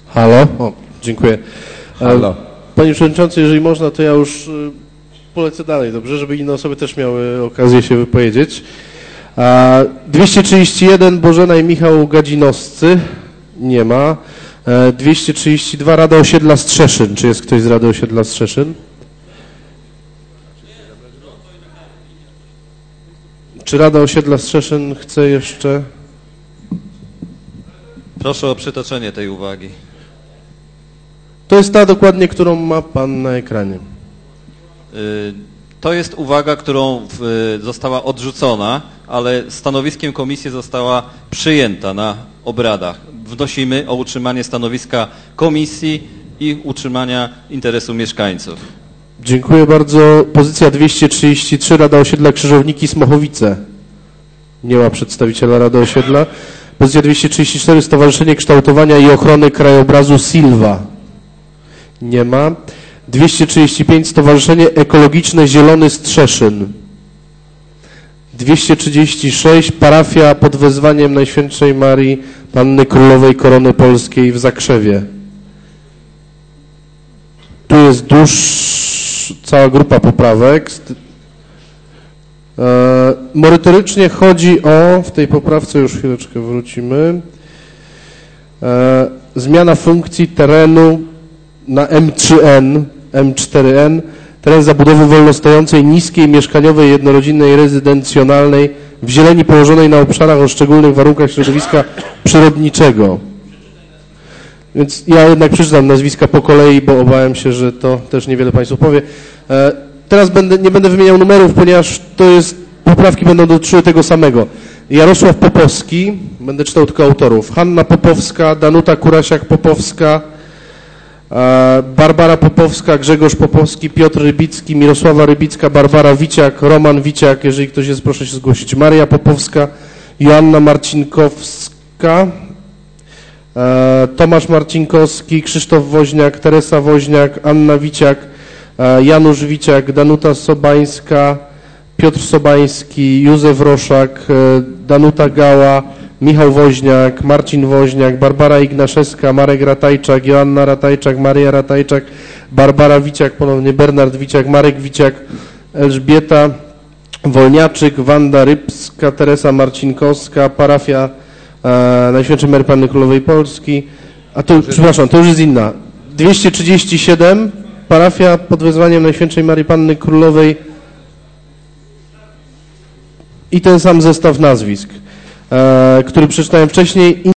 Halo? O, dziękuję. Halo. Panie Przewodniczący, jeżeli można, to ja już polecę dalej, dobrze? Żeby inne osoby też miały okazję się wypowiedzieć. 231 Bożena i Michał Gadzinowscy. Nie ma. 232 Rada Osiedla Strzeszyn. Czy jest ktoś z Rady Osiedla Strzeszyn? Czy Rada Osiedla Strzeszyn chce jeszcze? Proszę o przytoczenie tej uwagi. To jest ta dokładnie, którą ma Pan na ekranie. To jest uwaga, którą została odrzucona, ale stanowiskiem komisji została przyjęta na obradach. Wnosimy o utrzymanie stanowiska komisji i utrzymania interesu mieszkańców. Dziękuję bardzo. Pozycja 233, Rada Osiedla Krzyżowniki Smochowice. Nie ma przedstawiciela Rady Osiedla. Pozycja 234, Stowarzyszenie Kształtowania i Ochrony Krajobrazu Silva. Nie ma. 235, Stowarzyszenie Ekologiczne Zielony Strzeszyn. 236, Parafia pod wezwaniem Najświętszej Marii Panny Królowej Korony Polskiej w Zakrzewie. Tu jest cała grupa poprawek. Merytorycznie chodzi o, w tej poprawce już chwileczkę wrócimy, zmiana funkcji terenu na M3N, M4N, teren zabudowy wolnostojącej, niskiej, mieszkaniowej, jednorodzinnej, rezydencjonalnej, w zieleni położonej na obszarach o szczególnych warunkach środowiska przyrodniczego. Więc ja jednak przeczytam nazwiska po kolei, bo obawiam się, że to też niewiele Państwu powie. Teraz nie będę wymieniał numerów, ponieważ poprawki będą dotyczyły tego samego. Jarosław Popowski, będę czytał tylko autorów. Hanna Popowska, Danuta Kurasiak-Popowska, Barbara Popowska, Grzegorz Popowski, Piotr Rybicki, Mirosława Rybicka, Barbara Wiciak, Roman Wiciak, jeżeli ktoś jest, proszę się zgłosić. Maria Popowska, Joanna Marcinkowska, Tomasz Marcinkowski, Krzysztof Woźniak, Teresa Woźniak, Anna Wiciak, Janusz Wiciak, Danuta Sobańska, Piotr Sobański, Józef Roszak, Danuta Gała, Michał Woźniak, Marcin Woźniak, Barbara Ignaszewska, Marek Ratajczak, Joanna Ratajczak, Maria Ratajczak, Barbara Wiciak, ponownie Bernard Wiciak, Marek Wiciak, Elżbieta Wolniaczyk, Wanda Rybska, Teresa Marcinkowska, Parafia Najświętszej Marii Panny Królowej Polski. Przepraszam, to już jest inna. 237, Parafia pod wezwaniem Najświętszej Marii Panny Królowej i ten sam zestaw nazwisk, który przeczytałem wcześniej.